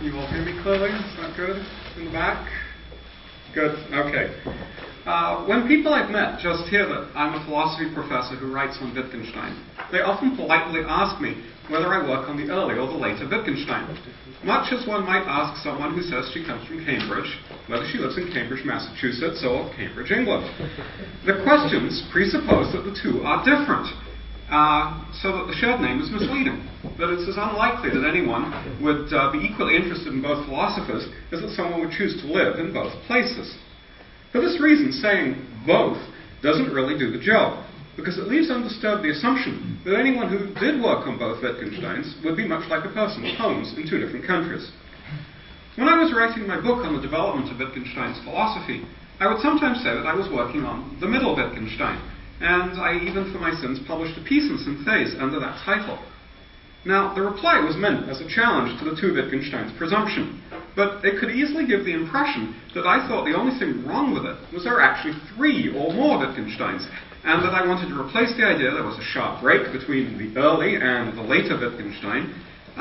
you all hear me clearly? Is that good? In the back? Good, okay. When people I've met just hear that I'm a philosophy professor who writes on Wittgenstein, they often politely ask me whether I work on the early or the later Wittgenstein, much as one might ask someone who says she comes from Cambridge whether she lives in Cambridge, Massachusetts or Cambridge, England. The questions presuppose that the two are different, so that the shared name is misleading, that it's as unlikely that anyone would be equally interested in both philosophers as that someone would choose to live in both places. For this reason, saying both doesn't really do the job, because it leaves undisturbed the assumption that anyone who did work on both Wittgensteins would be much like a person with homes in two different countries. When I was writing my book on the development of Wittgenstein's philosophy, I would sometimes say that I was working on the middle Wittgenstein, and I even for my sins published a piece in Synthèse under that title. Now, the reply was meant as a challenge to the two Wittgensteins presumption, but it could easily give the impression that I thought the only thing wrong with it was there are actually three or more Wittgensteins, and that I wanted to replace the idea there was a sharp break between the early and the later Wittgenstein,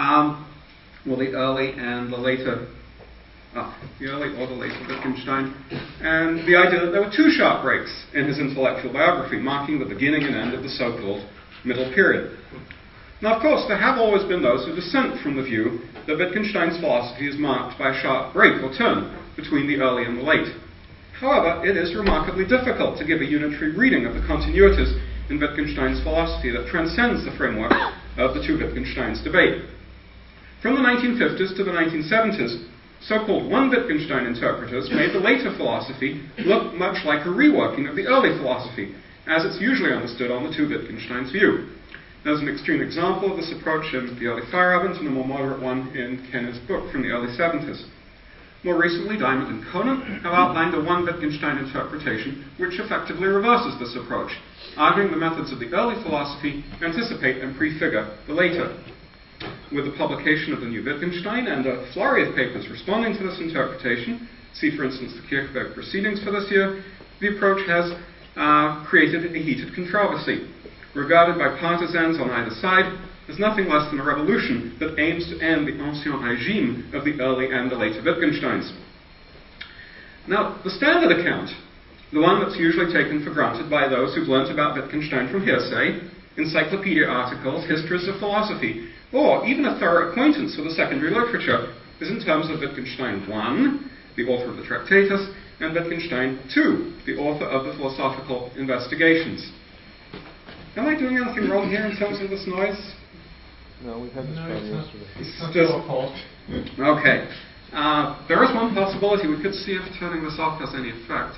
the early and the later, the early or the later Wittgenstein, and the idea that there were two sharp breaks in his intellectual biography, marking the beginning and end of the so-called middle period. Now, of course, there have always been those who dissent from the view that Wittgenstein's philosophy is marked by a sharp break or turn between the early and the late. However, it is remarkably difficult to give a unitary reading of the continuities in Wittgenstein's philosophy that transcends the framework of the two Wittgensteins debate. From the 1950s to the 1970s, so-called one-Wittgenstein interpreters made the later philosophy look much like a reworking of the early philosophy, as it's usually understood on the two Wittgensteins' view. There's an extreme example of this approach in the early Feyerabend and a more moderate one in Kenner's book from the early 70s. More recently, Diamond and Conant have outlined a one-Wittgenstein interpretation which effectively reverses this approach, arguing the methods of the early philosophy anticipate and prefigure the later. With the publication of the new Wittgenstein and a flurry of papers responding to this interpretation, see for instance the Kirchberg proceedings for this year, the approach has created a heated controversy, regarded by partisans on either side as nothing less than a revolution that aims to end the ancien régime of the early and the later Wittgensteins. Now, the standard account, the one that's usually taken for granted by those who've learnt about Wittgenstein from hearsay, encyclopedia articles, histories of philosophy, or even a thorough acquaintance with the secondary literature, is in terms of Wittgenstein I, the author of the Tractatus, and Wittgenstein II, the author of the Philosophical Investigations. Am I doing anything wrong here in terms of this noise? No, we've had this problem yesterday. It's not your fault. Okay. There is one possibility. We could see if turning this off has any effect.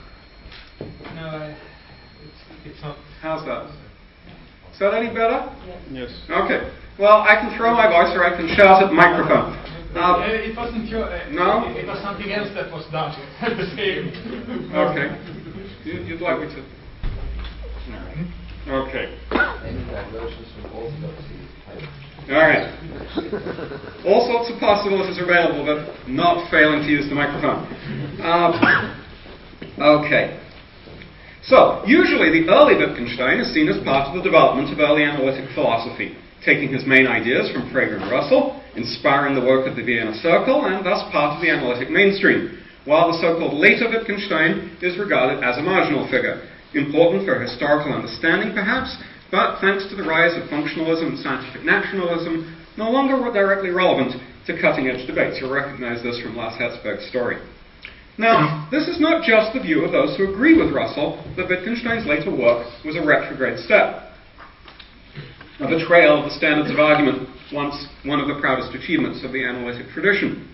No, it's not. How's that? Is that any better? Yes. Okay. Well, I can throw my voice or I can shout at the microphone. It wasn't your... no? It was something else that was done at the same. Okay. You'd like me to... Okay. All right. All sorts of possibilities are available, but not failing to use the microphone. Okay. So, usually the early Wittgenstein is seen as part of the development of early analytic philosophy, taking his main ideas from Frege and Russell, inspiring the work of the Vienna Circle, and thus part of the analytic mainstream, while the so-called later Wittgenstein is regarded as a marginal figure, important for historical understanding perhaps, but thanks to the rise of functionalism and scientific naturalism, no longer directly relevant to cutting-edge debates. You'll recognize this from Lars Herzberg's story. Now, this is not just the view of those who agree with Russell that Wittgenstein's later work was a retrograde step, a betrayal of the standards of argument, once one of the proudest achievements of the analytic tradition.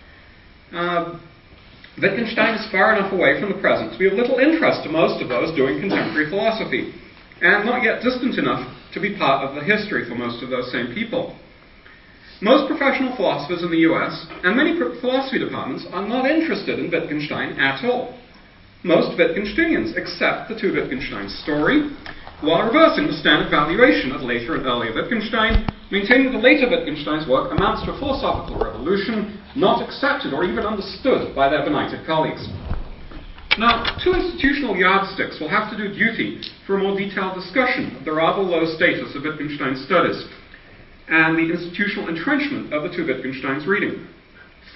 Wittgenstein is far enough away from the present to be of little interest to most of those doing contemporary philosophy, and not yet distant enough to be part of the history for most of those same people. Most professional philosophers in the US, and many philosophy departments, are not interested in Wittgenstein at all. Most Wittgensteinians accept the two Wittgenstein story, while reversing the standard valuation of later and earlier Wittgenstein, maintaining the later Wittgenstein's work amounts to a philosophical revolution not accepted or even understood by their benighted colleagues. Now, two institutional yardsticks will have to do duty for a more detailed discussion of the rather low status of Wittgenstein's studies and the institutional entrenchment of the two Wittgensteins' reading.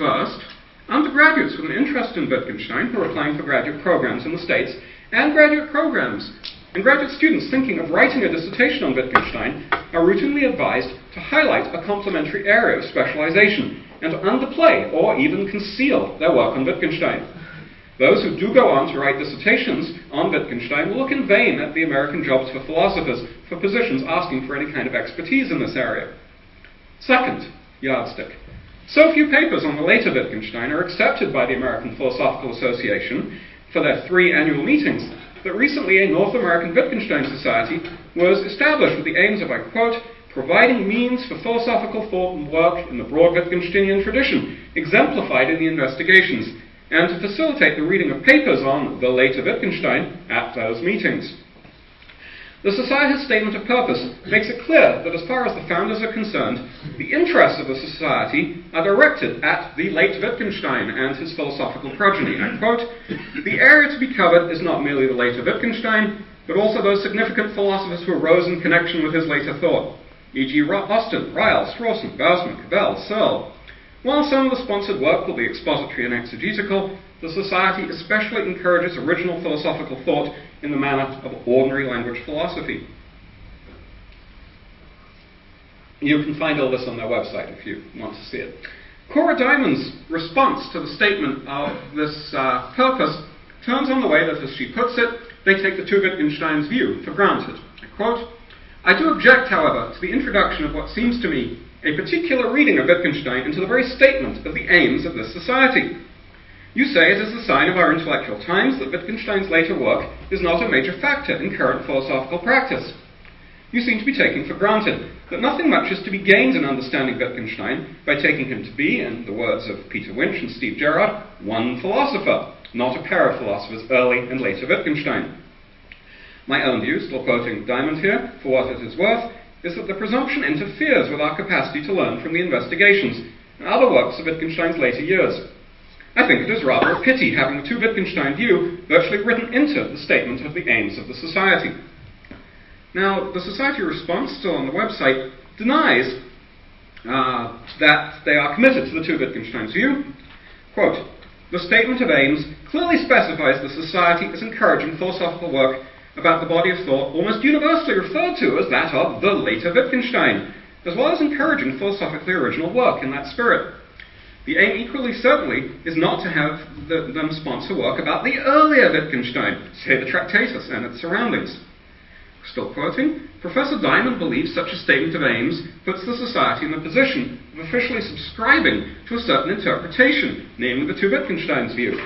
First, undergraduates with an interest in Wittgenstein who are applying for graduate programs in the States, and graduate students thinking of writing a dissertation on Wittgenstein are routinely advised to highlight a complementary area of specialization and to underplay or even conceal their work on Wittgenstein. Those who do go on to write dissertations on Wittgenstein will look in vain at the American jobs for philosophers for positions asking for any kind of expertise in this area. Second yardstick. So few papers on the later Wittgenstein are accepted by the American Philosophical Association for their 3 annual meetings that recently a North American Wittgenstein Society was established with the aims of, I quote, providing means for philosophical thought and work in the broad Wittgensteinian tradition, exemplified in the investigations, and to facilitate the reading of papers on the later Wittgenstein at those meetings. The Society's statement of purpose makes it clear that as far as the founders are concerned, the interests of the Society are directed at the late Wittgenstein and his philosophical progeny. I quote, the area to be covered is not merely the later Wittgenstein, but also those significant philosophers who arose in connection with his later thought, e.g. Austin, Ryle, Strawson, Gaussman, Cavell, Searle. While some of the sponsored work will be expository and exegetical, the Society especially encourages original philosophical thought in the manner of ordinary language philosophy. You can find all this on their website if you want to see it. Cora Diamond's response to the statement of this purpose turns on the way that, as she puts it, they take the two Wittgenstein's view for granted. I quote, I do object, however, to the introduction of what seems to me a particular reading of Wittgenstein into the very statement of the aims of this society. You say it is a sign of our intellectual times that Wittgenstein's later work is not a major factor in current philosophical practice. You seem to be taking for granted that nothing much is to be gained in understanding Wittgenstein by taking him to be, in the words of Peter Winch and Steve Gerrard, one philosopher, not a pair of philosophers, early and later Wittgenstein. My own view, still quoting Diamond here, for what it is worth, is that the presumption interferes with our capacity to learn from the investigations and other works of Wittgenstein's later years. I think it is rather a pity having the two Wittgenstein view virtually written into the statement of the aims of the Society. Now, the Society response, still on the website, denies that they are committed to the two Wittgenstein's view. Quote, the statement of aims clearly specifies the Society as encouraging philosophical work about the body of thought almost universally referred to as that of the later Wittgenstein, as well as encouraging philosophically original work in that spirit. The aim equally certainly is not to have them sponsor work about the earlier Wittgenstein, say the Tractatus and its surroundings. Still quoting, Professor Diamond believes such a statement of aims puts the Society in the position of officially subscribing to a certain interpretation, namely the two Wittgenstein's view.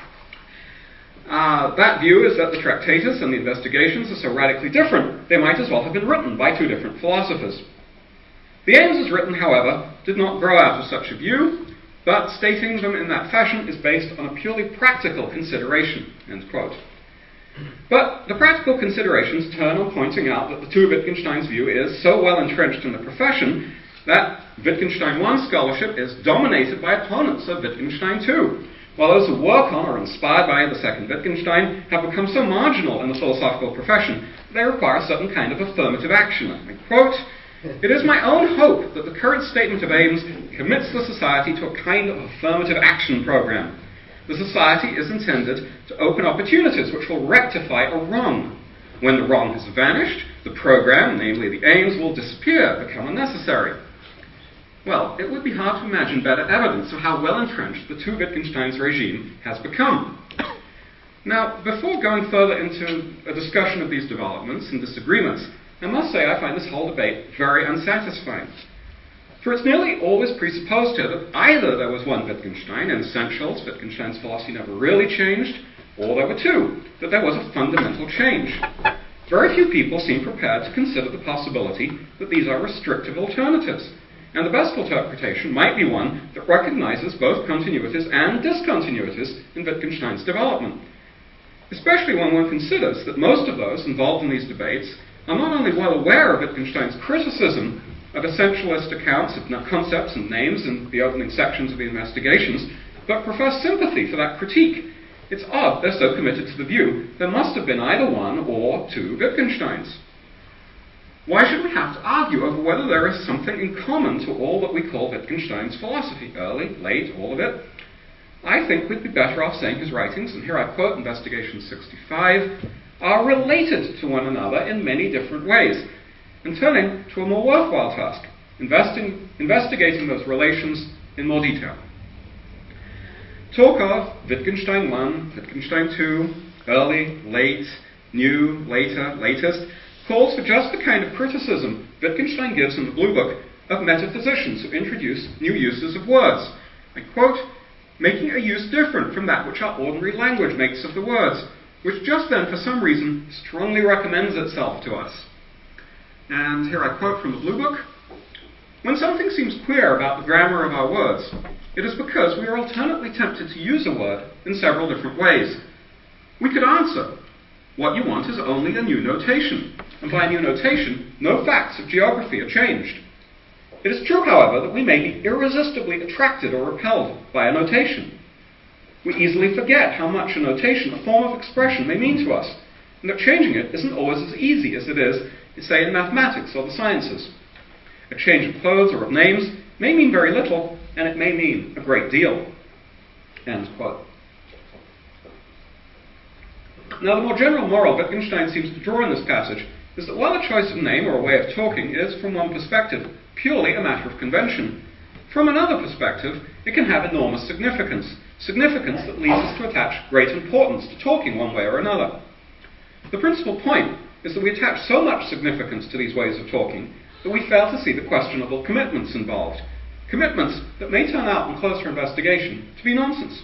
That view is that the Tractatus and the investigations are so radically different, they might as well have been written by two different philosophers. The aims as written, however, did not grow out of such a view, but stating them in that fashion is based on a purely practical consideration, end quote. But the practical considerations turn on pointing out that the two Wittgenstein's view is so well entrenched in the profession that Wittgenstein I scholarship is dominated by opponents of Wittgenstein II, while those who work on or inspired by the second Wittgenstein have become so marginal in the philosophical profession that they require a certain kind of affirmative action. I quote, it is my own hope that the current statement of aims commits the Society to a kind of affirmative action program. The Society is intended to open opportunities which will rectify a wrong. When the wrong has vanished, the program, namely the aims, will disappear, become unnecessary. Well, it would be hard to imagine better evidence of how well entrenched the two Wittgenstein's regime has become. Now, before going further into a discussion of these developments and disagreements, I must say I find this whole debate very unsatisfying. For it's nearly always presupposed here that either there was one Wittgenstein, in essentials, Wittgenstein's philosophy never really changed, or there were two, that there was a fundamental change. Very few people seem prepared to consider the possibility that these are restrictive alternatives, and the best interpretation might be one that recognizes both continuities and discontinuities in Wittgenstein's development, especially when one considers that most of those involved in these debates are not only well aware of Wittgenstein's criticism of essentialist accounts of concepts and names in the opening sections of the investigations, but profess sympathy for that critique. It's odd they're so committed to the view there must have been either one or two Wittgensteins. Why should we have to argue over whether there is something in common to all that we call Wittgenstein's philosophy, early, late, all of it? I think we'd be better off saying his writings, and here I quote Investigation 65, are related to one another in many different ways, and turning to a more worthwhile task, investigating those relations in more detail. Talk of Wittgenstein 1, Wittgenstein 2, early, late, new, later, latest, calls for just the kind of criticism Wittgenstein gives in the Blue Book of metaphysicians who introduce new uses of words. I quote, making a use different from that which our ordinary language makes of the words, which just then, for some reason, strongly recommends itself to us. And here I quote from the Blue Book, when something seems queer about the grammar of our words, it is because we are alternately tempted to use a word in several different ways. We could answer, what you want is only a new notation, and by new notation, no facts of geography are changed. It is true, however, that we may be irresistibly attracted or repelled by a notation. We easily forget how much a notation, a form of expression, may mean to us, and that changing it isn't always as easy as it is, say, in mathematics or the sciences. A change of clothes or of names may mean very little, and it may mean a great deal. End quote. Now, the more general moral Wittgenstein seems to draw in this passage is that while a choice of name or a way of talking is, from one perspective, purely a matter of convention, from another perspective, it can have enormous significance that leads us to attach great importance to talking one way or another. The principal point is that we attach so much significance to these ways of talking that we fail to see the questionable commitments involved, commitments that may turn out in closer investigation to be nonsense.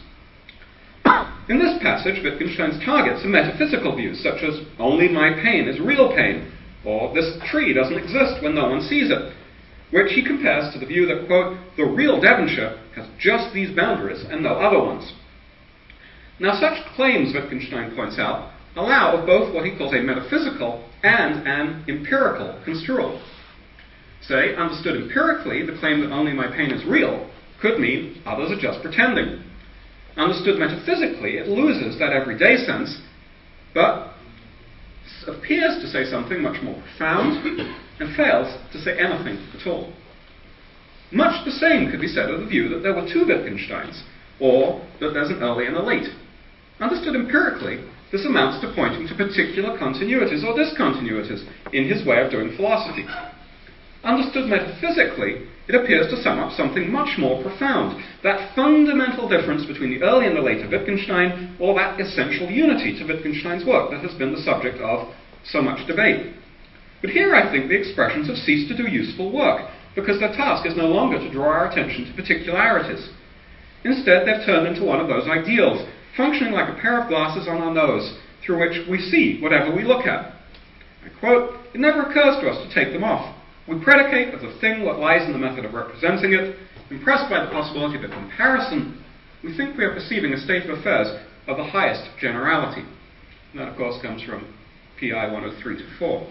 In this passage, Wittgenstein's targets are metaphysical views, such as, only my pain is real pain, or this tree doesn't exist when no one sees it, which he compares to the view that, quote, the real Devonshire has just these boundaries and no other ones. Now, such claims, Wittgenstein points out, allow of both what he calls a metaphysical and an empirical construal. Say, understood empirically, the claim that only my pain is real could mean others are just pretending. Understood metaphysically, it loses that everyday sense, but appears to say something much more profound and fails to say anything at all. Much the same could be said of the view that there were two Wittgensteins, or that there's an early and a late. Understood empirically, this amounts to pointing to particular continuities or discontinuities in his way of doing philosophy. Understood metaphysically, it appears to sum up something much more profound, that fundamental difference between the early and the later Wittgenstein, or that essential unity to Wittgenstein's work that has been the subject of so much debate. But here I think the expressions have ceased to do useful work, because their task is no longer to draw our attention to particularities. Instead, they've turned into one of those ideals, functioning like a pair of glasses on our nose, through which we see whatever we look at. I quote, it never occurs to us to take them off. We predicate of the thing what lies in the method of representing it. Impressed by the possibility of a comparison, we think we are perceiving a state of affairs of the highest generality. And that, of course, comes from PI 103-4.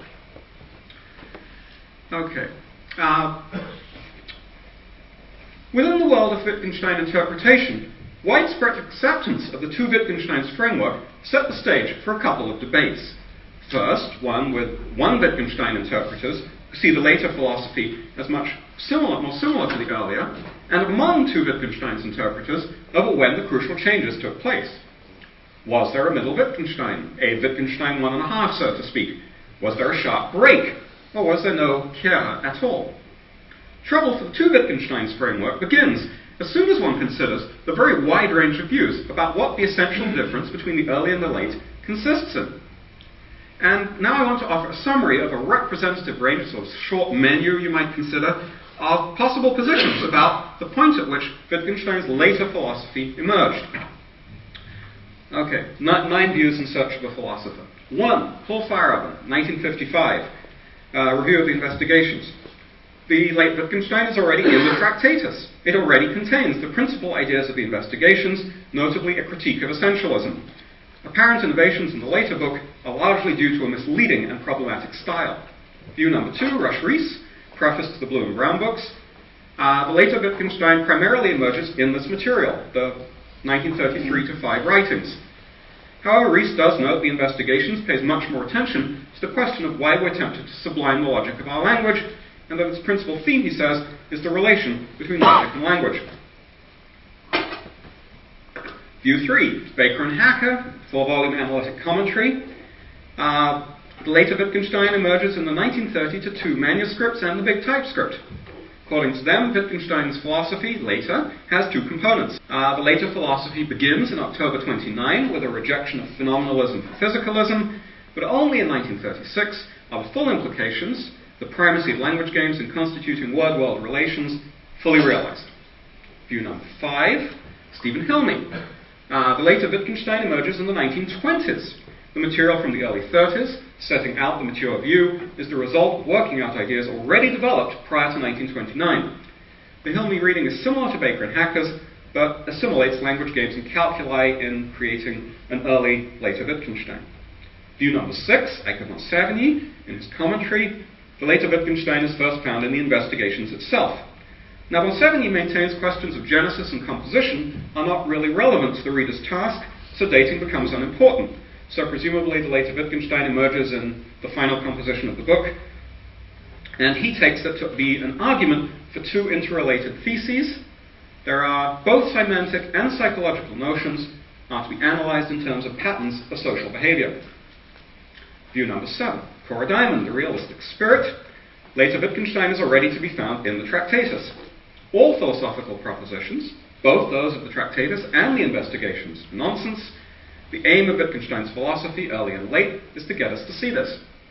Okay. Within the world of Wittgenstein interpretation, widespread acceptance of the two Wittgenstein's framework set the stage for a couple of debates. First, one with one Wittgenstein interpreters who see the later philosophy as more similar to the earlier, and among two Wittgenstein's interpreters over when the crucial changes took place. Was there a middle Wittgenstein, a Wittgenstein 1.5, so to speak? Was there a sharp break, or was there no Kehre at all? Trouble for the two Wittgenstein's framework begins as soon as one considers the very wide range of views about what the essential difference between the early and the late consists in. And now I want to offer a summary of a representative range, sort of short menu you might consider, of possible positions about the point at which Wittgenstein's later philosophy emerged. Okay, 9 views in search of a philosopher. 1, Paul Feyerabend, 1955, Review of the Investigations. The late Wittgenstein is already in the Tractatus. It already contains the principal ideas of the Investigations, notably a critique of essentialism. Apparent innovations in the later book are largely due to a misleading and problematic style. View number 2, Rush-Rhys, preface to the Blue and Brown books. The later Wittgenstein primarily emerges in this material, the 1933-5 writings. However, Rhys does note the Investigations pays much more attention is the question of why we're tempted to sublime the logic of our language, and that its principal theme, he says, is the relation between logic and language. View 3, Baker and Hacker, 4-volume analytic commentary. The later Wittgenstein emerges in the 1932 manuscripts and the big typescript. According to them, Wittgenstein's philosophy, later, has two components. The later philosophy begins in October 29 with a rejection of phenomenalism for physicalism, but only in 1936 are the full implications, the primacy of language games in constituting word-world relations, fully realized. View number 5, Stephen Hilmy. The later Wittgenstein emerges in the 1920s. The material from the early 30s, setting out the mature view, is the result of working out ideas already developed prior to 1929. The Hilmy reading is similar to Baker and Hacker's, but assimilates language games and calculi in creating an early, later Wittgenstein. View number 6, Eike von Savigny, in his commentary, the later Wittgenstein is first found in the Investigations itself. Now, von Savigny maintains questions of genesis and composition are not really relevant to the reader's task, so dating becomes unimportant. So presumably the later Wittgenstein emerges in the final composition of the book, and he takes it to be an argument for two interrelated theses. There are both semantic and psychological notions are to be analyzed in terms of patterns of social behavior. View number 7, Cora Diamond, the realistic spirit. Later Wittgenstein is already to be found in the Tractatus. All philosophical propositions, both those of the Tractatus and the Investigations, nonsense. The aim of Wittgenstein's philosophy, early and late, is to get us to see this.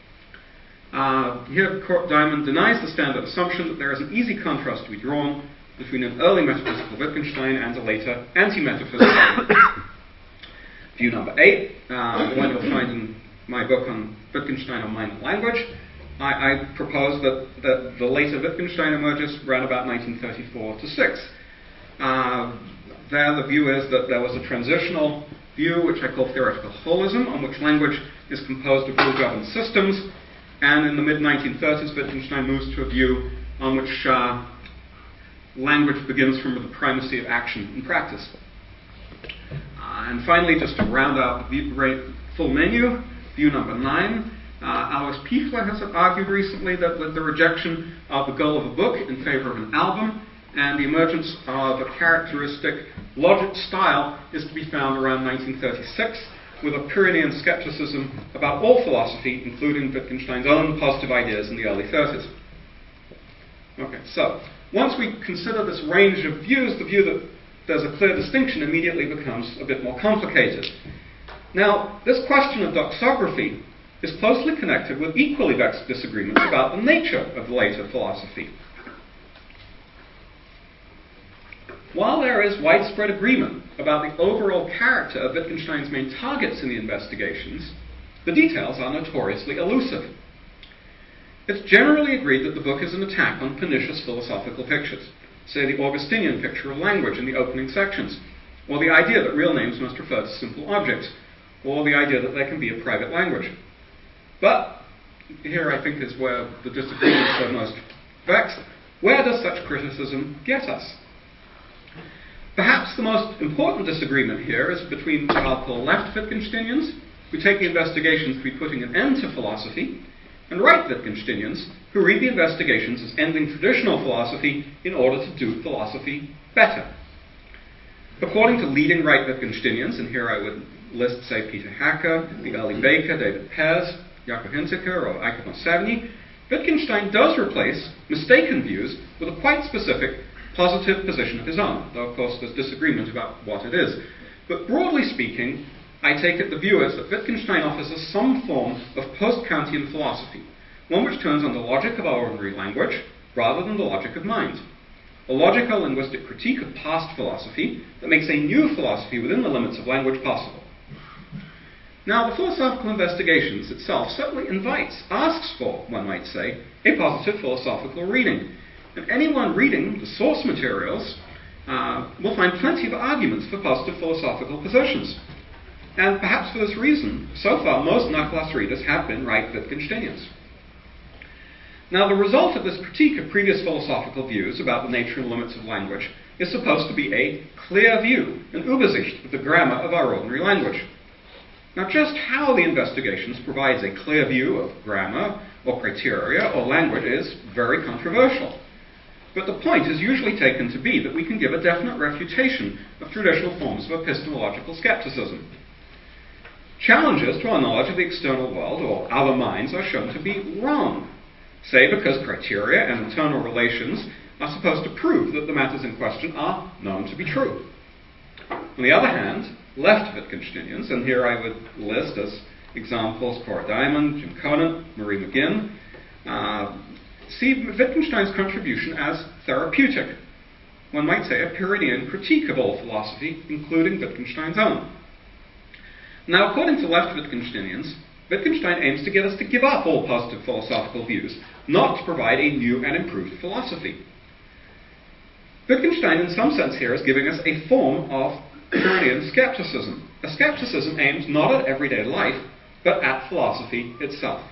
Here, Diamond denies the standard assumption that there is an easy contrast to be drawn between an early metaphysical Wittgenstein and a later anti-metaphysical. View number 8, the one you'll find in my book on Wittgenstein on Mind and Language. I propose that the later Wittgenstein emerges around about 1934 to 6. There, the view is that there was a transitional view, which I call theoretical holism, on which language is composed of rule-governed systems, and in the mid-1930s, Wittgenstein moves to a view on which language begins from the primacy of action and practice. And finally, just to round out the full menu, view number 9, Alois Pichler has argued recently that with the rejection of the goal of a book in favor of an album, and the emergence of a characteristic logic style is to be found around 1936, with a Pyrrhonian skepticism about all philosophy, including Wittgenstein's own positive ideas in the early 30s. Okay, so once we consider this range of views, the view that there's a clear distinction immediately becomes a bit more complicated. Now, this question of doxography is closely connected with equally vexed disagreements about the nature of the later philosophy. While there is widespread agreement about the overall character of Wittgenstein's main targets in the Investigations, the details are notoriously elusive. It's generally agreed that the book is an attack on pernicious philosophical pictures, say the Augustinian picture of language in the opening sections, or the idea that real names must refer to simple objects, or the idea that there can be a private language. But here I think is where the disagreements are most vexed. Where does such criticism get us? Perhaps the most important disagreement here is between what I'll call left Wittgensteinians, who take the Investigations to be putting an end to philosophy, and right Wittgensteinians, who read the Investigations as ending traditional philosophy in order to do philosophy better. According to leading right Wittgensteinians, and here I would list, say, Peter Hacker, the early Baker, David Pears, Jakob Hinziker, or Eike von Savigny, Wittgenstein does replace mistaken views with a quite specific positive position of his own, though of course there's disagreement about what it is. But broadly speaking, I take it the view is that Wittgenstein offers us some form of post-Kantian philosophy, one which turns on the logic of our ordinary language rather than the logic of mind. A logical linguistic critique of past philosophy that makes a new philosophy within the limits of language possible. Now, the Philosophical Investigations itself certainly asks for, one might say, a positive philosophical reading. And anyone reading the source materials will find plenty of arguments for positive philosophical positions. And perhaps for this reason, so far most Nachlass readers have been right Wittgensteinians. Now, the result of this critique of previous philosophical views about the nature and limits of language is supposed to be a clear view, an Übersicht of the grammar of our ordinary language. Now, just how the investigations provides a clear view of grammar or criteria or language is very controversial. But the point is usually taken to be that we can give a definite refutation of traditional forms of epistemological skepticism. Challenges to our knowledge of the external world or other minds are shown to be wrong, say because criteria and internal relations are supposed to prove that the matters in question are known to be true. On the other hand, left Wittgensteinians, and here I would list as examples Cora Diamond, Jim Conant, Marie McGinn, see Wittgenstein's contribution as therapeutic. One might say a Pyrrhonian critique of all philosophy, including Wittgenstein's own. Now, according to left Wittgensteinians, Wittgenstein aims to get us to give up all positive philosophical views, not to provide a new and improved philosophy. Wittgenstein, in some sense here, is giving us a form of Pyrrhonian skepticism, a skepticism aimed not at everyday life, but at philosophy itself.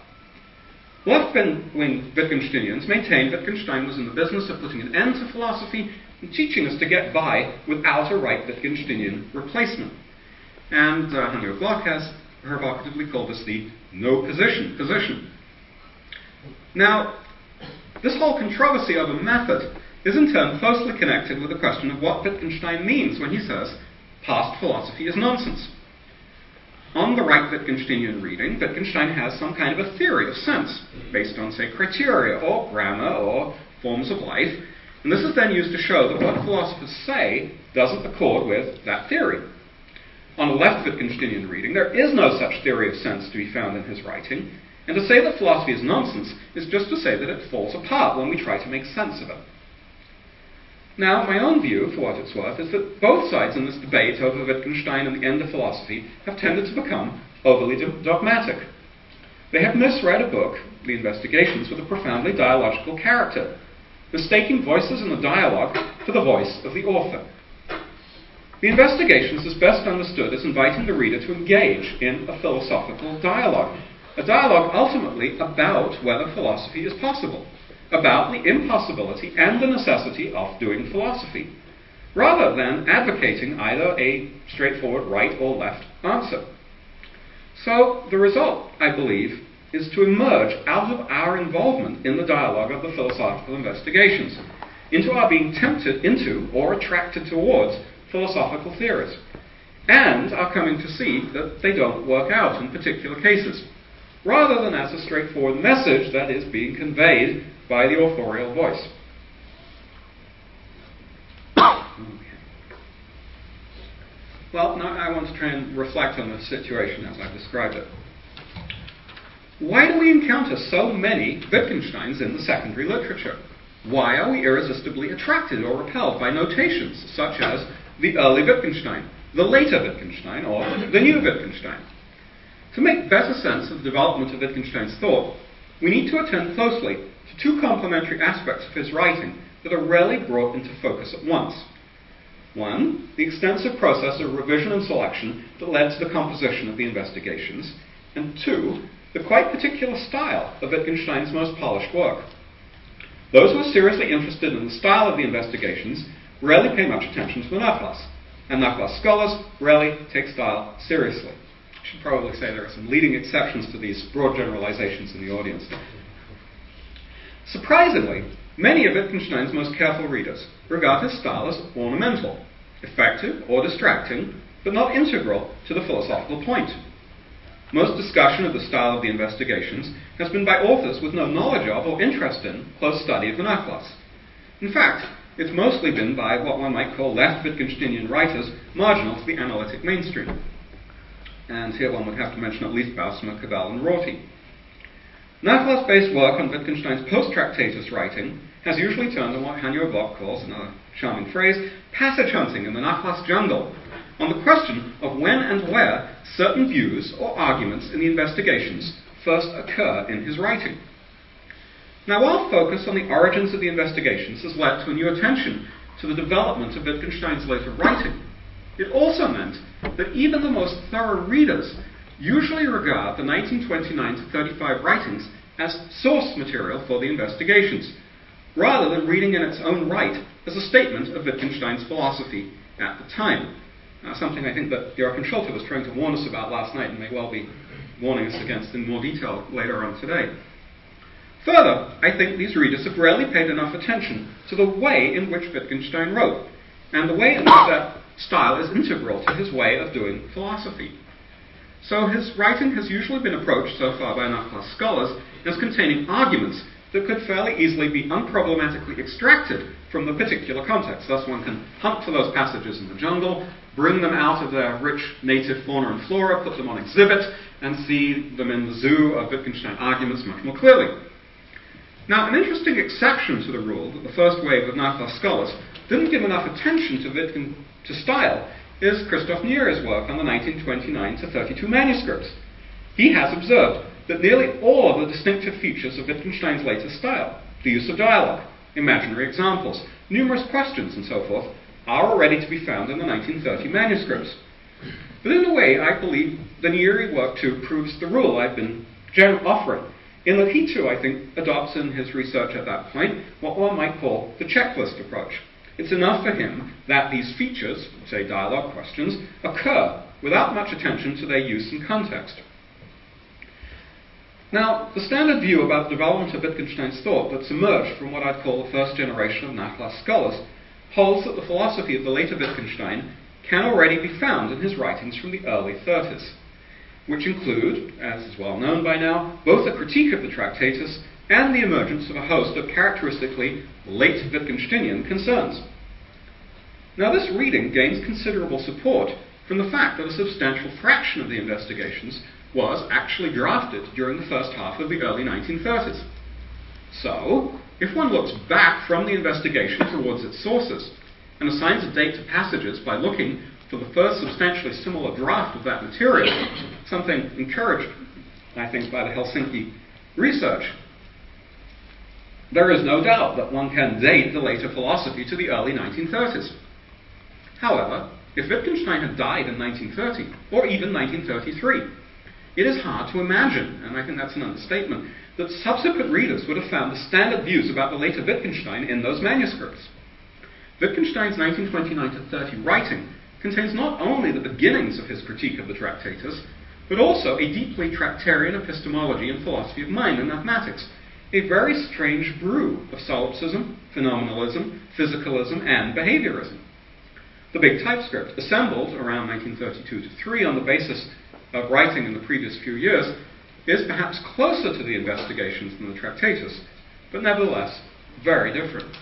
Left-wing Wittgensteinians maintained Wittgenstein was in the business of putting an end to philosophy and teaching us to get by without a right Wittgensteinian replacement. And Hanyeo Bloch has provocatively called this the no-position. Now, this whole controversy over method is in turn closely connected with the question of what Wittgenstein means when he says past philosophy is nonsense. On the right Wittgensteinian reading, Wittgenstein has some kind of a theory of sense, based on, say, criteria or grammar or forms of life, and this is then used to show that what philosophers say doesn't accord with that theory. On the left Wittgensteinian reading, there is no such theory of sense to be found in his writing, and to say that philosophy is nonsense is just to say that it falls apart when we try to make sense of it. Now, my own view, for what it's worth, is that both sides in this debate over Wittgenstein and the end of philosophy have tended to become overly dogmatic. They have misread a book, The Investigations, with a profoundly dialogical character, mistaking voices in the dialogue for the voice of the author. The Investigations is best understood as inviting the reader to engage in a philosophical dialogue, a dialogue ultimately about whether philosophy is possible, about the impossibility and the necessity of doing philosophy, rather than advocating either a straightforward right or left answer. So the result, I believe, is to emerge out of our involvement in the dialogue of the philosophical investigations, into our being tempted into or attracted towards philosophical theories, and our coming to see that they don't work out in particular cases, rather than as a straightforward message that is being conveyed by the authorial voice. Well, now I want to try and reflect on the situation as I've described it. Why do we encounter so many Wittgensteins in the secondary literature? Why are we irresistibly attracted or repelled by notations such as the early Wittgenstein, the later Wittgenstein, or the new Wittgenstein? To make better sense of the development of Wittgenstein's thought, we need to attend closely to two complementary aspects of his writing that are rarely brought into focus at once. One, the extensive process of revision and selection that led to the composition of the Investigations, and two, the quite particular style of Wittgenstein's most polished work. Those who are seriously interested in the style of the Investigations rarely pay much attention to the Nachlass, and Nachlass scholars rarely take style seriously. I should probably say there are some leading exceptions to these broad generalizations in the audience. Surprisingly, many of Wittgenstein's most careful readers regard his style as ornamental, effective or distracting, but not integral to the philosophical point. Most discussion of the style of the Investigations has been by authors with no knowledge of or interest in close study of the Nachlass. In fact, it's mostly been by what one might call left Wittgensteinian writers marginal to the analytic mainstream. And here one would have to mention at least Bausmer, Cavell, and Rorty. Nachlass-based work on Wittgenstein's post-Tractatus writing has usually turned on what Hanyeo Bloch calls, in a charming phrase, passage hunting in the Nachlass jungle, on the question of when and where certain views or arguments in the Investigations first occur in his writing. Now, our focus on the origins of the Investigations has led to a new attention to the development of Wittgenstein's later writing. It also meant that even the most thorough readers usually regard the 1929 to 35 writings as source material for the Investigations, rather than reading in its own right as a statement of Wittgenstein's philosophy at the time. something I think that Joachim Schulte was trying to warn us about last night and may well be warning us against in more detail later on today. Further, I think these readers have rarely paid enough attention to the way in which Wittgenstein wrote, and the way in which that style is integral to his way of doing philosophy. So his writing has usually been approached so far by enough scholars as containing arguments that could fairly easily be unproblematically extracted from the particular context. Thus one can hunt for those passages in the jungle, bring them out of their rich native fauna and flora, put them on exhibit, and see them in the zoo of Wittgenstein arguments much more clearly. Now, an interesting exception to the rule that the first wave of Nachlass scholars didn't give enough attention to style is Christoph Nier's work on the 1929-32 manuscripts. He has observed that nearly all of the distinctive features of Wittgenstein's later style, the use of dialogue, imaginary examples, numerous questions, and so forth, are already to be found in the 1930 manuscripts. But in a way, I believe the Nieri work too proves the rule I've been offering, in that he too, I think, adopts in his research at that point what one might call the checklist approach. It's enough for him that these features, say dialogue questions, occur without much attention to their use and context. Now, the standard view about the development of Wittgenstein's thought that's emerged from what I'd call the first generation of Nachlass scholars holds that the philosophy of the later Wittgenstein can already be found in his writings from the early 30s, which include, as is well known by now, both a critique of the Tractatus and the emergence of a host of characteristically late Wittgensteinian concerns. Now, this reading gains considerable support from the fact that a substantial fraction of the investigations was actually drafted during the first half of the early 1930s. So, if one looks back from the investigation towards its sources and assigns a date to passages by looking for the first substantially similar draft of that material, something encouraged, I think, by the Helsinki research, there is no doubt that one can date the later philosophy to the early 1930s. However, if Wittgenstein had died in 1930, or even 1933, it is hard to imagine, and I think that's an understatement, that subsequent readers would have found the standard views about the later Wittgenstein in those manuscripts. Wittgenstein's 1929-30 writing contains not only the beginnings of his critique of the Tractatus, but also a deeply Tractarian epistemology and philosophy of mind and mathematics, a very strange brew of solipsism, phenomenalism, physicalism, and behaviorism. The big typescript, assembled around 1932-3 on the basis of writing in the previous few years, is perhaps closer to the investigations than the Tractatus, but nevertheless very different.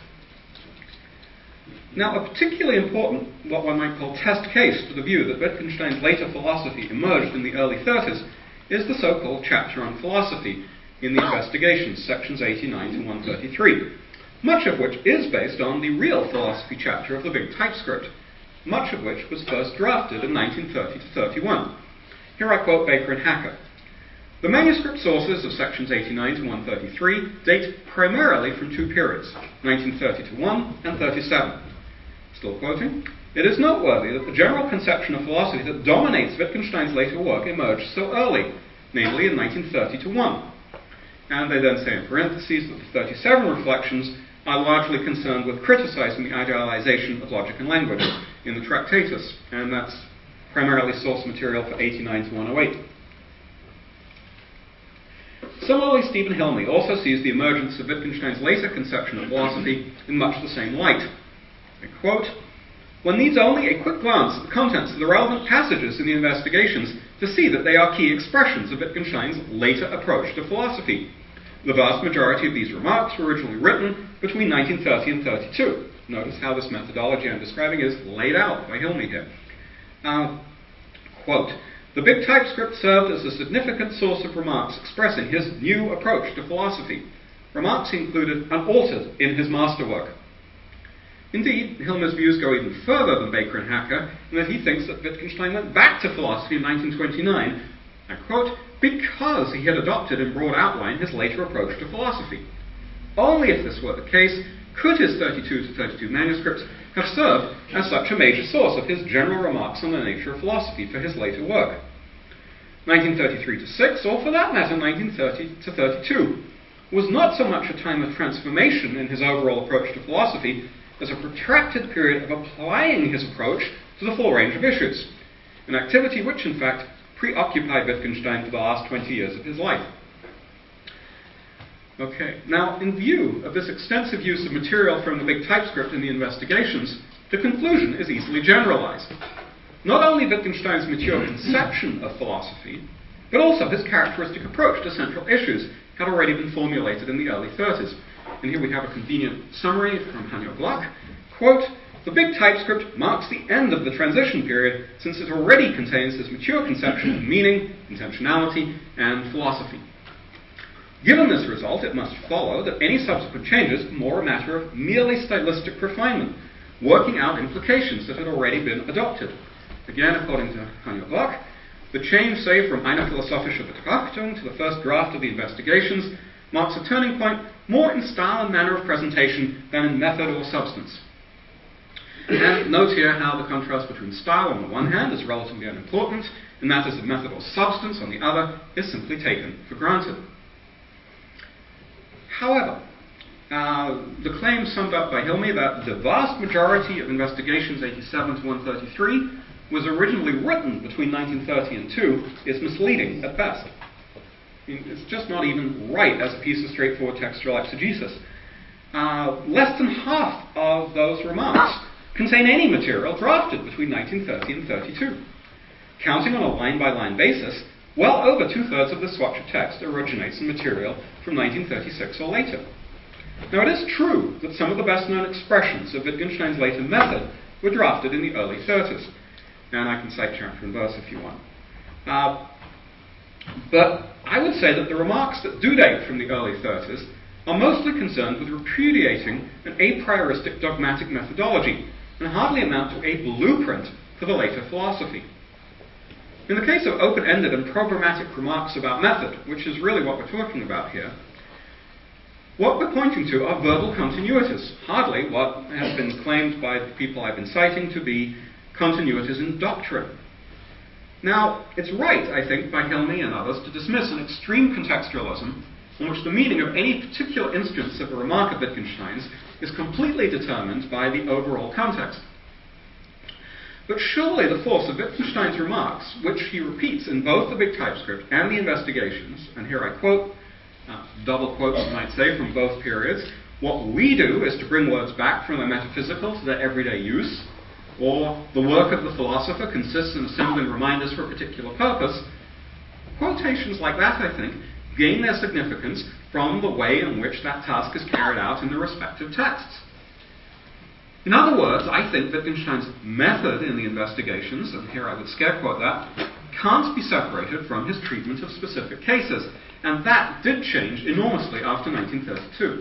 Now, a particularly important, what one might call test case for the view that Wittgenstein's later philosophy emerged in the early 30s is the so-called chapter on philosophy in the investigations, sections 89 to 133, much of which is based on the real philosophy chapter of the big typescript, much of which was first drafted in 1930 to 31. Here I quote Baker and Hacker. The manuscript sources of sections 89 to 133 date primarily from two periods, 1930 to 1 and 37. Still quoting, "It is noteworthy that the general conception of philosophy that dominates Wittgenstein's later work emerged so early, namely in 1930 to 1. And they then say in parentheses that the 37 reflections are largely concerned with criticizing the idealization of logic and language in the Tractatus, and that's primarily source material for 89 to 108. Similarly, Stephen Hilmy also sees the emergence of Wittgenstein's later conception of philosophy in much the same light. I quote, "One needs only a quick glance at the contents of the relevant passages in the investigations to see that they are key expressions of Wittgenstein's later approach to philosophy. The vast majority of these remarks were originally written between 1930 and 32. Notice how this methodology I'm describing is laid out by Hilmy here. Quote, "The big typescript served as a significant source of remarks expressing his new approach to philosophy. Remarks he included unaltered in his masterwork." Indeed, Hilmer's views go even further than Baker and Hacker in that he thinks that Wittgenstein went back to philosophy in 1929, I quote, "because he had adopted in broad outline his later approach to philosophy. Only if this were the case could his 32 to 32 manuscripts have served as such a major source of his general remarks on the nature of philosophy for his later work. 1933 to 6, or for that matter 1930 to 32, was not so much a time of transformation in his overall approach to philosophy as a protracted period of applying his approach to the full range of issues, an activity which, in fact, preoccupied Wittgenstein for the last 20 years of his life. Okay, now, in view of this extensive use of material from the big TypeScript in the investigations, the conclusion is easily generalized. Not only Wittgenstein's mature conception of philosophy, but also his characteristic approach to central issues had already been formulated in the early 30s. And here we have a convenient summary from Hanyo Gluck. Quote, "The big TypeScript marks the end of the transition period, since it already contains his mature conception of meaning, intentionality, and philosophy. Given this result, it must follow that any subsequent changes are more a matter of merely stylistic refinement, working out implications that had already been adopted." Again, according to Hanyo Gluck, "The change, say, from eine philosophische Betrachtung to the first draft of the investigations marks a turning point more in style and manner of presentation than in method or substance." And note here how the contrast between style on the one hand is relatively unimportant, and that is of method or substance on the other is simply taken for granted. However, the claim summed up by Hilmy that the vast majority of Investigations 87 to 133 was originally written between 1930 and 2 is misleading at best. I mean, it's just not even right as a piece of straightforward textual exegesis. Less than half of those remarks contain any material drafted between 1930 and 32. Counting on a line-by-line basis, well over 2/3 of the swatch of text originates in material from 1936 or later. Now, it is true that some of the best-known expressions of Wittgenstein's later method were drafted in the early 30s, and I can cite chapter and verse if you want. But I would say that the remarks that do date from the early 30s are mostly concerned with repudiating an a prioristic dogmatic methodology, and hardly amount to a blueprint for the later philosophy. In the case of open-ended and programmatic remarks about method, which is really what we're talking about here, what we're pointing to are verbal continuities, hardly what has been claimed by the people I've been citing to be continuities in doctrine. Now, it's right, I think, by Hilmy and others to dismiss an extreme contextualism in which the meaning of any particular instance of a remark of Wittgenstein's is completely determined by the overall context. But surely the force of Wittgenstein's remarks, which he repeats in both the big TypeScript and the investigations, and here I quote, double quotes you might say from both periods, "What we do is to bring words back from their metaphysical to their everyday use," or "the work of the philosopher consists in assembling reminders for a particular purpose." Quotations like that, I think, gain their significance from the way in which that task is carried out in the respective texts. In other words, I think Wittgenstein's method in the investigations, and here I would scare quote that, can't be separated from his treatment of specific cases, and that did change enormously after 1932.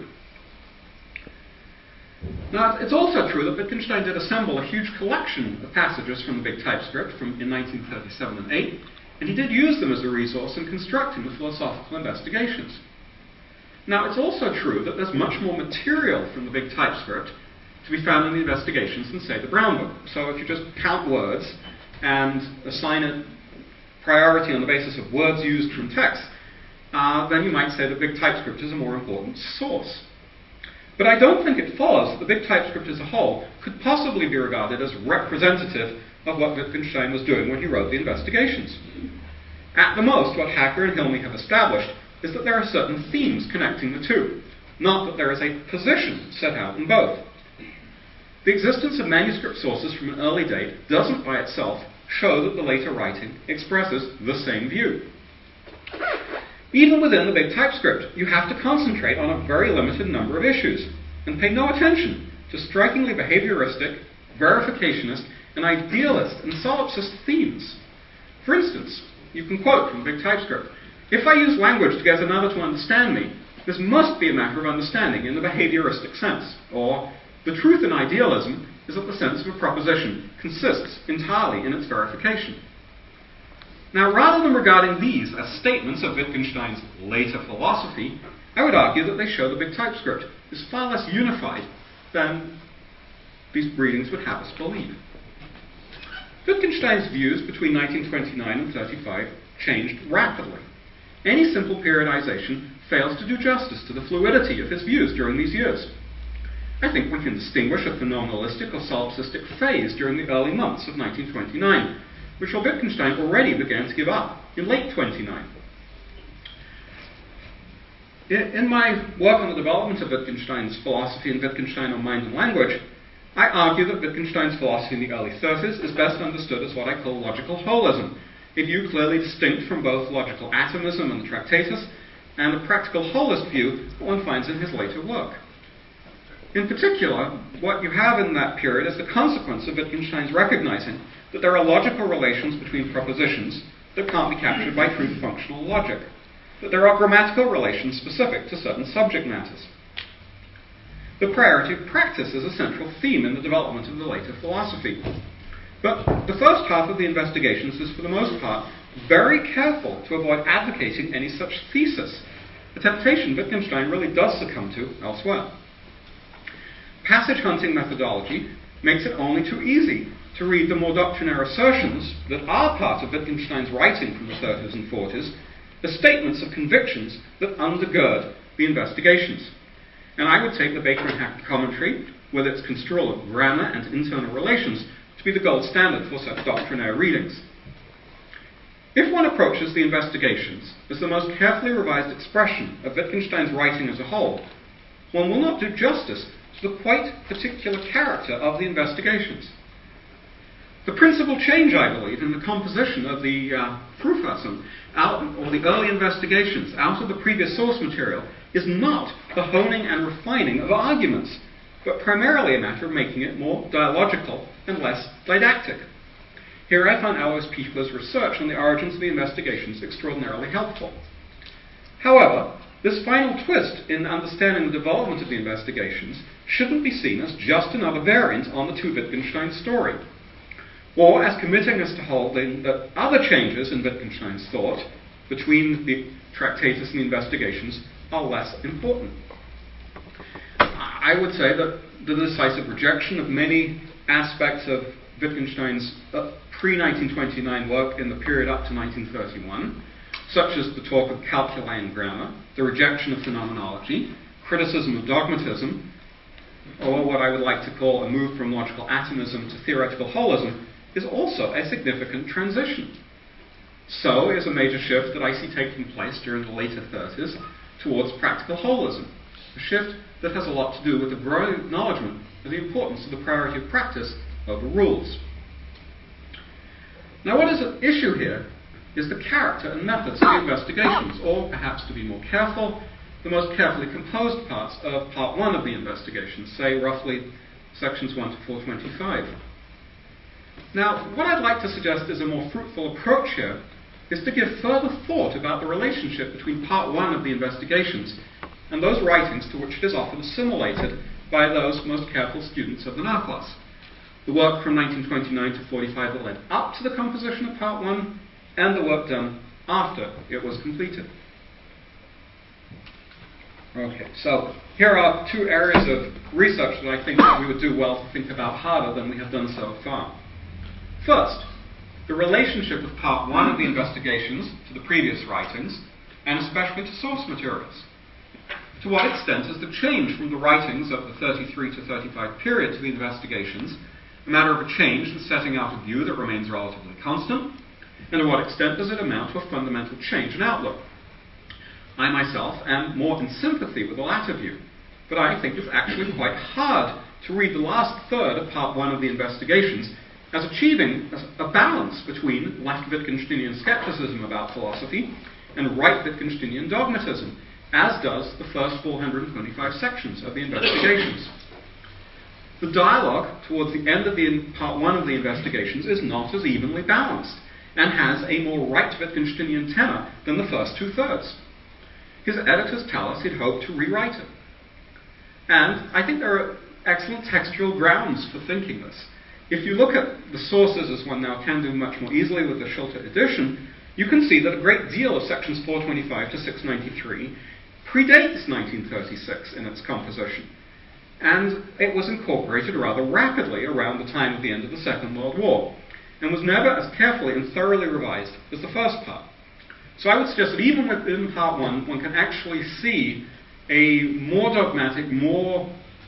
Now, it's also true that Wittgenstein did assemble a huge collection of passages from the big TypeScript in 1937 and 8, and he did use them as a resource in constructing the philosophical investigations. Now, it's also true that there's much more material from the big TypeScript to be found in the investigations than, say, the Brown Book. So if you just count words and assign it priority on the basis of words used from text, then you might say the big TypeScript is a more important source. But I don't think it follows that the big TypeScript as a whole could possibly be regarded as representative of what Wittgenstein was doing when he wrote the investigations. At the most, what Hacker and Hilmy have established is that there are certain themes connecting the two, not that there is a position set out in both. The existence of manuscript sources from an early date doesn't by itself show that the later writing expresses the same view. Even within the big TypeScript, you have to concentrate on a very limited number of issues and pay no attention to strikingly behavioristic, verificationist, and idealist and solipsist themes. For instance, you can quote from the big TypeScript, "If I use language to get another to understand me, this must be a matter of understanding in the behavioristic sense," or "The truth in idealism is that the sense of a proposition consists entirely in its verification." Now, rather than regarding these as statements of Wittgenstein's later philosophy, I would argue that they show the big TypeScript is far less unified than these readings would have us believe. Wittgenstein's views between 1929 and 35 changed rapidly. Any simple periodization fails to do justice to the fluidity of his views during these years. I think we can distinguish a phenomenalistic or solipsistic phase during the early months of 1929, which Wittgenstein already began to give up in late 29. In my work on the development of Wittgenstein's philosophy and Wittgenstein on mind and language, I argue that Wittgenstein's philosophy in the early 30s is best understood as what I call logical holism, a view clearly distinct from both logical atomism and the Tractatus, and the practical holist view that one finds in his later work. In particular, what you have in that period is the consequence of Wittgenstein's recognizing that there are logical relations between propositions that can't be captured by crude functional logic, that there are grammatical relations specific to certain subject matters. The priority of practice is a central theme in the development of the later philosophy. But the first half of the investigations is, for the most part, very careful to avoid advocating any such thesis, a temptation Wittgenstein really does succumb to elsewhere. Passage hunting methodology makes it only too easy to read the more doctrinaire assertions that are part of Wittgenstein's writing from the 30s and 40s as statements of convictions that undergird the investigations. And I would take the Baker and Hackett commentary, with its construal of grammar and internal relations, to be the gold standard for such doctrinaire readings. If one approaches the investigations as the most carefully revised expression of Wittgenstein's writing as a whole, one will not do justice to the quite particular character of the investigations. The principal change, I believe, in the composition of the Prüffassung, or the early investigations, out of the previous source material, is not the honing and refining of arguments, but primarily a matter of making it more dialogical and less didactic. Here I found Alois Pichler's research on the origins of the investigations extraordinarily helpful. However, this final twist in understanding the development of the investigations shouldn't be seen as just another variant on the two Wittgenstein story, or as committing us to holding that other changes in Wittgenstein's thought between the Tractatus and the investigations are less important. I would say that the decisive rejection of many aspects of Wittgenstein's pre-1929 work in the period up to 1931, such as the talk of calculi and grammar, the rejection of phenomenology, criticism of dogmatism, or what I would like to call a move from logical atomism to theoretical holism, is also a significant transition. So is a major shift that I see taking place during the later 30s towards practical holism, a shift that has a lot to do with the growing acknowledgement of the importance of the priority of practice over rules. Now, what is at issue here is the character and methods of the investigations, or perhaps to be more careful, the most carefully composed parts of part 1 of the investigations, say roughly sections 1 to 425. Now, what I'd like to suggest is a more fruitful approach here is to give further thought about the relationship between part 1 of the investigations and those writings to which it is often assimilated by those most careful students of the Nachlass. The work from 1929 to 45 that led up to the composition of part 1, and the work done after it was completed. Okay, so here are two areas of research that I think that we would do well to think about harder than we have done so far. First, the relationship of part 1 of the investigations to the previous writings, and especially to source materials. To what extent is the change from the writings of the 33 to 35 period to the investigations a matter of a change that's setting out a view that remains relatively constant, and to what extent does it amount to a fundamental change in outlook? I myself am more in sympathy with the latter view, but I think it's actually quite hard to read the last third of part 1 of the investigations as achieving a balance between left Wittgensteinian skepticism about philosophy and right Wittgensteinian dogmatism, as does the first 425 sections of the investigations. The dialogue towards the end of the part 1 of the investigations is not as evenly balanced, and has a more right Wittgensteinian tenor than the first two-thirds. His editors tell us he'd hoped to rewrite it. And I think there are excellent textual grounds for thinking this. If you look at the sources, as one now can do much more easily with the Schulte edition, you can see that a great deal of sections 425 to 693 predates 1936 in its composition, and it was incorporated rather rapidly around the time of the end of the Second World War, and was never as carefully and thoroughly revised as the first part. So I would suggest that even within part 1, one can actually see a more dogmatic, more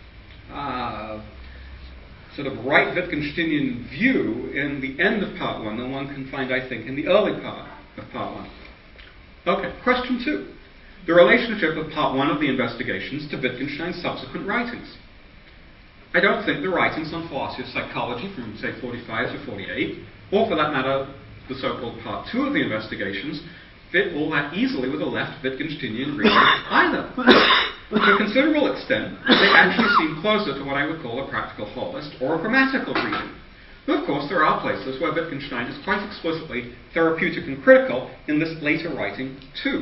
sort of right Wittgensteinian view in the end of part one than one can find, I think, in the early part of part one. Okay, question 2. The relationship of part one of the investigations to Wittgenstein's subsequent writings. I don't think the writings on philosophy of psychology from, say, 45 to 48, or for that matter, the so-called part 2 of the investigations, fit all that easily with a left Wittgensteinian reading either. To a considerable extent, they actually seem closer to what I would call a practical holist or a grammatical reading. But of course, there are places where Wittgenstein is quite explicitly therapeutic and critical in this later writing too.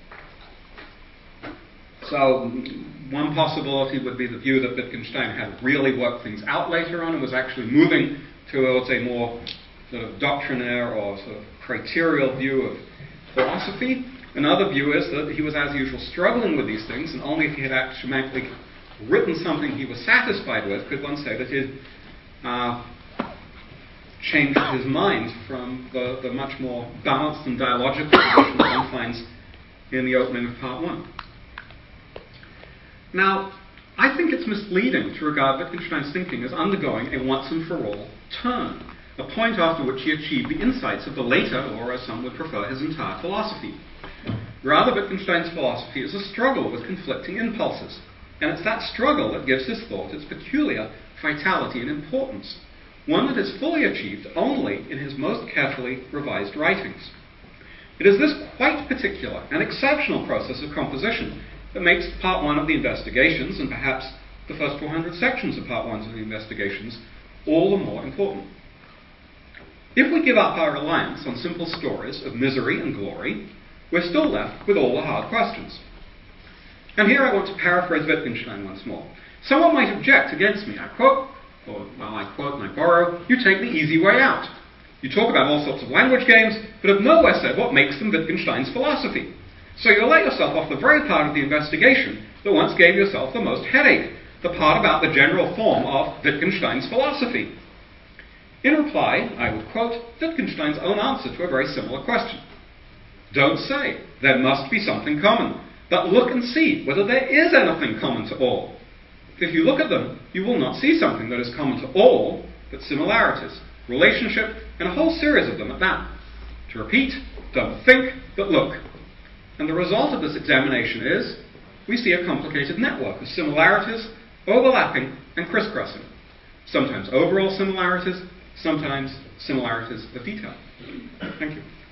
So, one possibility would be the view that Wittgenstein had really worked things out later on and was actually moving towards a more sort of doctrinaire or sort of criterial view of philosophy. Another view is that he was, as usual, struggling with these things, and only if he had actually written something he was satisfied with could one say that he changed his mind from the much more balanced and dialogical position that one finds in the opening of part one. Now, I think it's misleading to regard Wittgenstein's thinking as undergoing a once-and-for-all turn, a point after which he achieved the insights of the later, or as some would prefer, his entire philosophy. Rather, Wittgenstein's philosophy is a struggle with conflicting impulses, and it's that struggle that gives his thought its peculiar vitality and importance, one that is fully achieved only in his most carefully revised writings. It is this quite particular and exceptional process of composition that makes part one of the investigations, and perhaps the first 400 sections of part one of the investigations, all the more important. If we give up our reliance on simple stories of misery and glory, we're still left with all the hard questions. And here I want to paraphrase Wittgenstein once more. Someone might object against me. I quote and I borrow, "You take the easy way out. You talk about all sorts of language games, but have nowhere said what makes them Wittgenstein's philosophy. So you let yourself off the very part of the investigation that once gave yourself the most headache, the part about the general form of Wittgenstein's philosophy." In reply, I would quote Wittgenstein's own answer to a very similar question. "Don't say, there must be something common, but look and see whether there is anything common to all. If you look at them, you will not see something that is common to all, but similarities, relationship, and a whole series of them at that. To repeat, don't think, but look. And the result of this examination is, we see a complicated network of similarities, overlapping, and crisscrossing. Sometimes overall similarities, sometimes similarities of detail." Thank you.